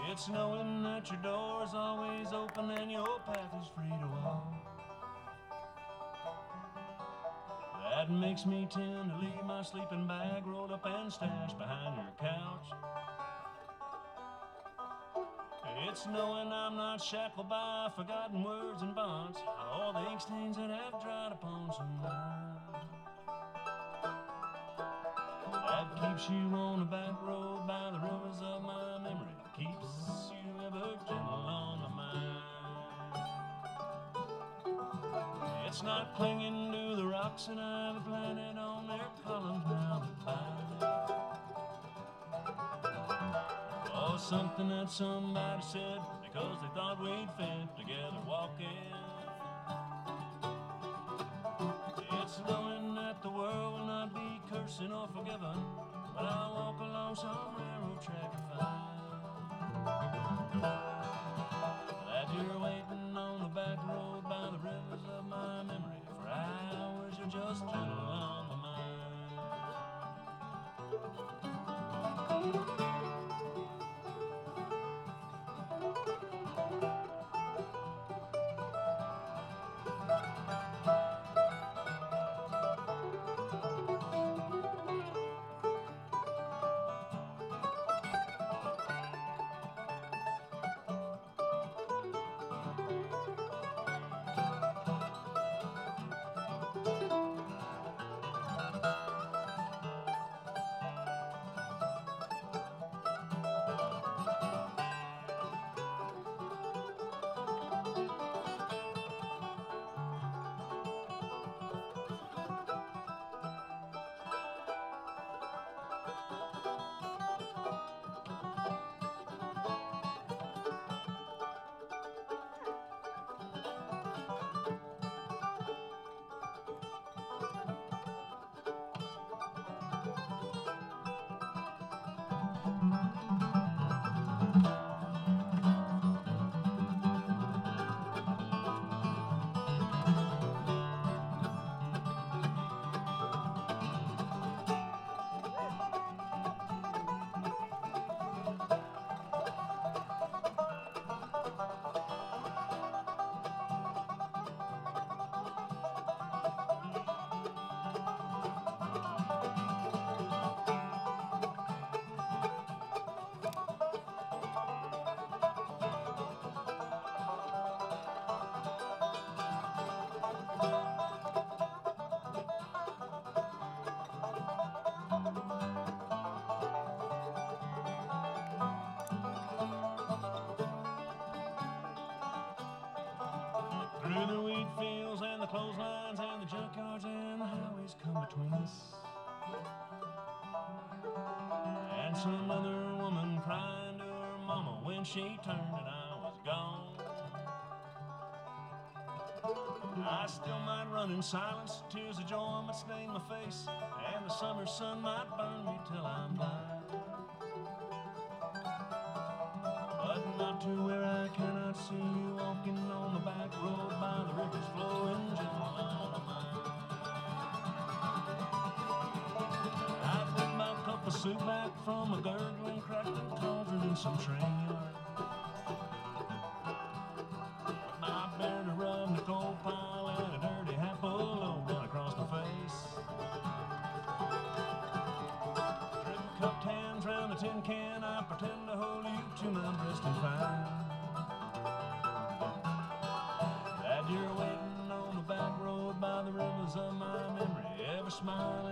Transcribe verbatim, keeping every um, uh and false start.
It's knowing that your door's always open and your path is free to walk. That makes me tend to leave my sleeping bag rolled up and stashed behind your couch. It's knowing I'm not shackled by forgotten words and bonds, all the ink stains that have dried upon some mind. That keeps you on the back road by the rivers of my memory, keeps you ever gentle on my mind. It's not clinging to the rocks that I've planted on their columns now that bind. Or something that somebody said because they thought we'd fit together walking. It's knowing that the world will not be cursing or forgiven, but I'll walk along some railroad track and find that you're waiting on the back road by the rivers of my memory for hours you're just gentle on my mind. Through the wheat fields and the clotheslines and the junkyards and the highways come between us, and some other woman crying to her mama when she turned and I was gone. I still might run in silence, tears of joy might stain my face, and the summer sun might burn me till I'm blind, but not to where I cannot see you walking on the back road by the rivers flowing gentle on my mind. I took my cup of soup back from a gurgling, crackling cauldron in some train yard. My bear to rub the coal pile and a dirty hat full run across my face. Dripping cupped hands round a tin can, I pretend to hold you to my breast and find that you're waiting on the back road by the rivers of my memory, ever smiling